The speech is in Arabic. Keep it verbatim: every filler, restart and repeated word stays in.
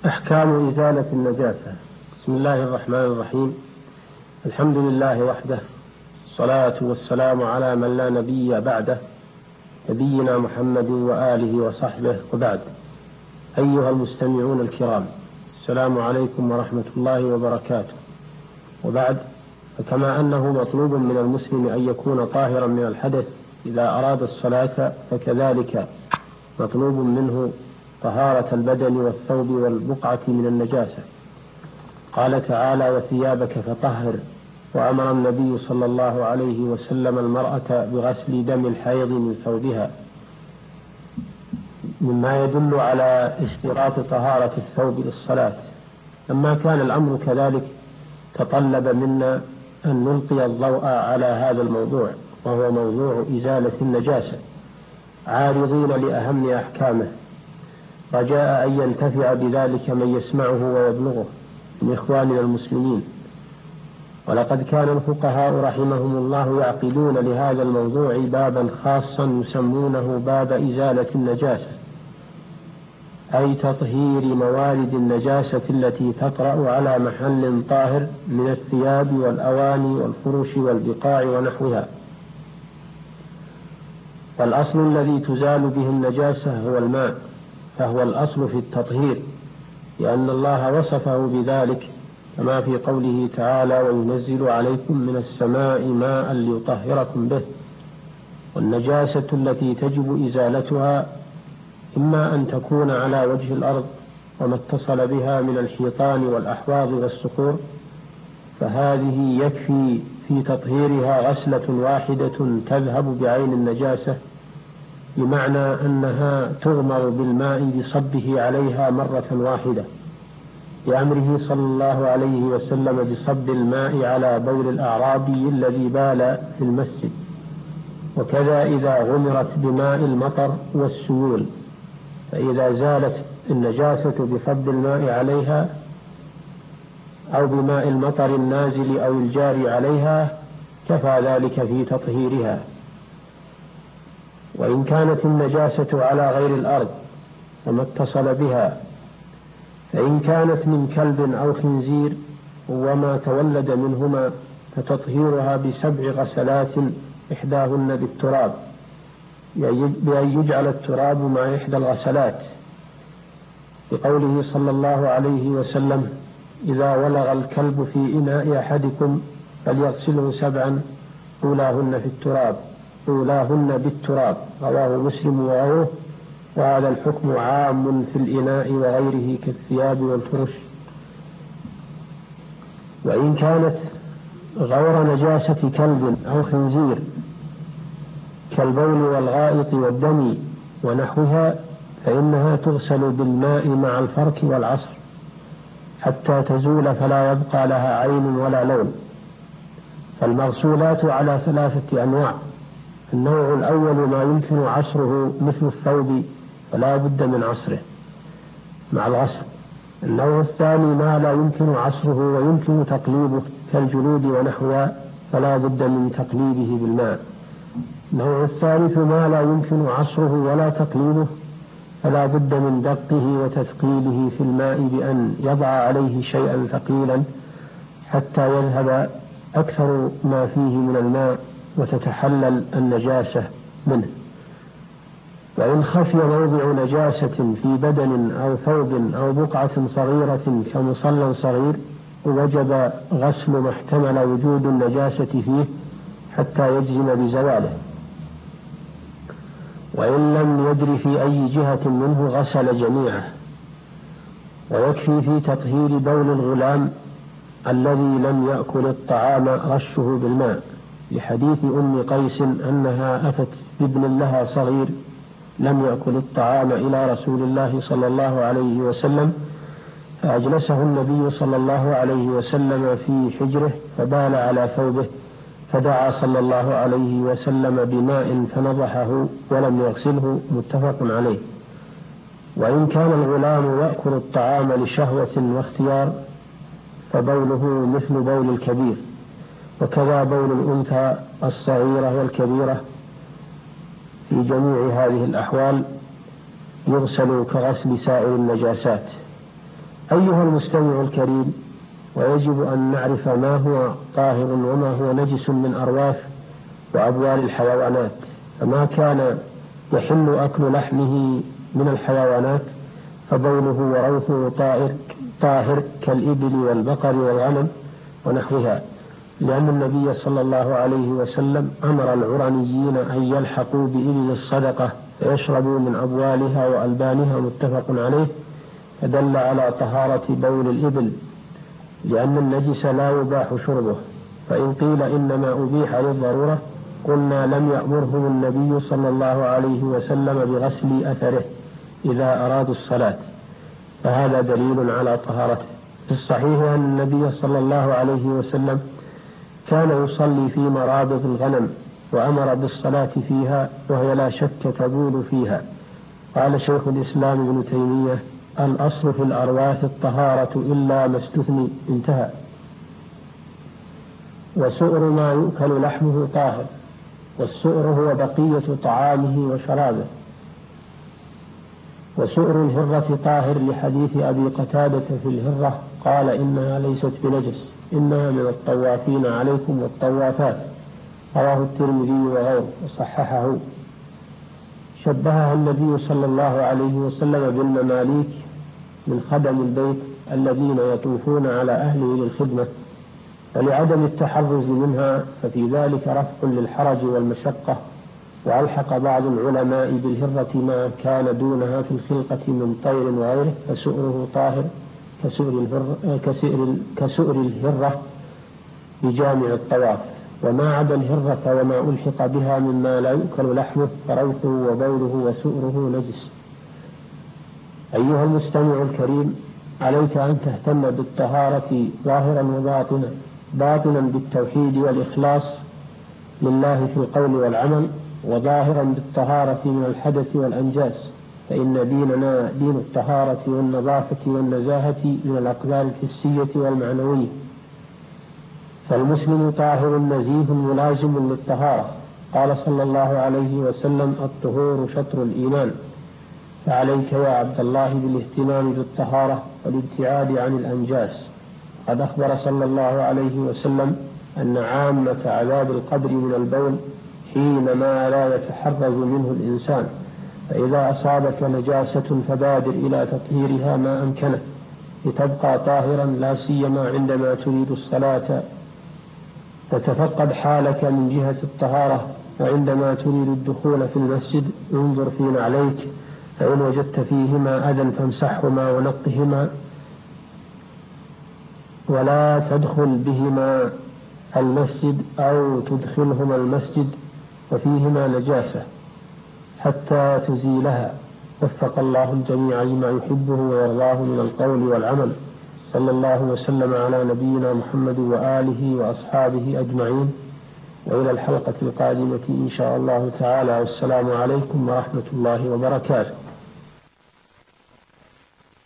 أحكام إزالة النجاسة. بسم الله الرحمن الرحيم. الحمد لله وحده، الصلاة والسلام على من لا نبي بعده، نبينا محمد وآله وصحبه، وبعد. أيها المستمعون الكرام، السلام عليكم ورحمة الله وبركاته. وبعد، فكما أنه مطلوب من المسلم أن يكون طاهرا من الحدث إذا أراد الصلاة، فكذلك مطلوب منه طهارة البدن والثوب والبقعة من النجاسة. قال تعالى: وثيابك فطهر. وأمر النبي صلى الله عليه وسلم المرأة بغسل دم الحيض من ثوبها، مما يدل على اشتراط طهارة الثوب للصلاة. لما كان الأمر كذلك تطلب منا أن نلقي الضوء على هذا الموضوع، وهو موضوع إزالة النجاسة، عارضين لأهم أحكامه، رجاء أن ينتفع بذلك من يسمعه ويبلغه من إخواننا المسلمين. ولقد كان الفقهاء رحمهم الله يعقدون لهذا الموضوع بابا خاصا يسمونه باب إزالة النجاسة، أي تطهير موارد النجاسة التي تطرأ على محل طاهر من الثياب والأواني والفرش والبقاع ونحوها. والأصل الذي تزال به النجاسة هو الماء، فهو الأصل في التطهير، لأن الله وصفه بذلك كما في قوله تعالى: وينزل عليكم من السماء ماء ليطهركم به. والنجاسة التي تجب إزالتها إما أن تكون على وجه الأرض وما اتصل بها من الحيطان والأحواض والصخور، فهذه يكفي في تطهيرها غسلة واحدة تذهب بعين النجاسة، بمعنى أنها تغمر بالماء بصبه عليها مرة واحدة، لأمره صلى الله عليه وسلم بصب الماء على بول الأعرابي الذي بال في المسجد. وكذا إذا غمرت بماء المطر والسيول، فإذا زالت النجاسة بصب الماء عليها أو بماء المطر النازل أو الجاري عليها، كفى ذلك في تطهيرها. وإن كانت النجاسة على غير الأرض وما اتصل بها، فإن كانت من كلب أو خنزير وما تولد منهما، فتطهيرها بسبع غسلات، إحداهن بالتراب، بأن يجعل التراب مع إحدى الغسلات، بقوله صلى الله عليه وسلم: إذا ولغ الكلب في إناء أحدكم فليغسله سبعا، أولاهن في التراب أولاهن بالتراب. رواه مسلم وغيره. وهذا الحكم عام في الإناء وغيره كالثياب والفرش. وإن كانت غير نجاسة كلب أو خنزير كالبول والغائط والدم ونحوها، فإنها تغسل بالماء مع الفرك والعصر حتى تزول، فلا يبقى لها عين ولا لون. فالمغسولات على ثلاثة أنواع: النوع الأول ما يمكن عصره مثل الثوب، فلا بد من عصره مع الغسل. النوع الثاني ما لا يمكن عصره ويمكن تقليبه كالجلود ونحوها، فلا بد من تقليبه بالماء. النوع الثالث ما لا يمكن عصره ولا تقليبه، فلا بد من دقه وتثقيله في الماء بأن يضع عليه شيئا ثقيلا حتى يذهب أكثر ما فيه من الماء وتتحلل النجاسة منه. وإن خفي موضع نجاسة في بدن أو ثوب أو بقعة صغيرة كمصلى صغير، وجب غسل ما احتمل وجود النجاسة فيه حتى يجزم بزواله. وإن لم يدر في أي جهة منه غسل جميعه. ويكفي في تطهير بول الغلام الذي لم يأكل الطعام رشه بالماء، لحديث أم قيس أنها أتت بابن لها صغير لم يأكل الطعام إلى رسول الله صلى الله عليه وسلم، فأجلسه النبي صلى الله عليه وسلم في حجره فبال على ثوبه، فدعا صلى الله عليه وسلم بماء فنضحه ولم يغسله، متفق عليه. وإن كان الغلام يأكل الطعام لشهوة واختيار، فبوله مثل بول الكبير، وكذا بول الأنثى الصغيرة والكبيرة. في جميع هذه الأحوال يغسل كغسل سائر النجاسات. أيها المستمع الكريم، ويجب أن نعرف ما هو طاهر وما هو نجس من أرواث وأبوال الحيوانات. فما كان يحل أكل لحمه من الحيوانات فبوله وروثه طائر طاهر كالإبل والبقر والغنم ونحوها، لأن النبي صلى الله عليه وسلم أمر العرنيين أن يلحقوا بإبل الصدقة فيشربوا من أبوالها وألبانها، متفق عليه، فدل على طهارة بول الإبل، لأن النجس لا يباح شربه. فإن قيل إنما أبيح للضرورة قلنا لم يأمرهم النبي صلى الله عليه وسلم بغسل أثره إذا أرادوا الصلاة، فهذا دليل على طهارته. في الصحيح أن النبي صلى الله عليه وسلم كان يصلي في مرابض الغنم وأمر بالصلاة فيها وهي لا شك تبول فيها. قال شيخ الإسلام ابن تيمية: الأصل في الأرواث الطهارة إلا ما استثني، انتهى. وسؤر ما يؤكل لحمه طاهر، والسؤر هو بقية طعامه وشرابه. وسؤر الهرة طاهر لحديث أبي قتادة في الهرة قال: إنها ليست بنجس، إنها من الطوافين عليكم والطوافات، رواه الترمذي وغيره وصححه. شبهها النبي صلى الله عليه وسلم بالمماليك من خدم البيت الذين يطوفون على أهله للخدمة، فلعدم التحرز منها ففي ذلك رفع للحرج والمشقة. وألحق بعض العلماء بالهرة ما كان دونها في الخلقة من طير وغيره، فسؤره طاهر كسؤر, كسؤر الهرة بجامع الطواف. وما عدا الهرة وما ألحق بها مما لا يؤكل لحمه فروثه وبوله وسؤره نجس. أيها المستمع الكريم، عليك أن تهتم بالطهارة ظاهرا وباطنا، باطنا بالتوحيد والإخلاص لله في القول والعمل، وظاهرا بالطهارة من الحدث والأنجاس، فإن ديننا دين الطهارة والنظافة والنزاهة من الأقدار الحسية والمعنوية. فالمسلم طاهر نزيه ملازم للطهارة. قال صلى الله عليه وسلم: الطهور شطر الإيمان. فعليك يا عبد الله بالاهتمام بالطهارة والابتعاد عن الأنجاس. قد أخبر صلى الله عليه وسلم أن عامة عذاب القبر من البول حينما لا يتحرز منه الإنسان، فإذا أصابك نجاسة فبادر إلى تطهيرها ما أمكنه لتبقى طاهرا، لا سيما عندما تريد الصلاة تتفقد حالك من جهة الطهارة. وعندما تريد الدخول في المسجد انظر في نعليك، فإن وجدت فيهما أذى فامسحهما ونقهما، ولا تدخل بهما المسجد أو تدخلهما المسجد وفيهما نجاسة حتى تزيلها. وفق الله الجميع لما يحبه ويرضاه من القول والعمل. صلى الله وسلم على نبينا محمد وآله وأصحابه أجمعين، وإلى الحلقة القادمة إن شاء الله تعالى، والسلام عليكم ورحمة الله وبركاته.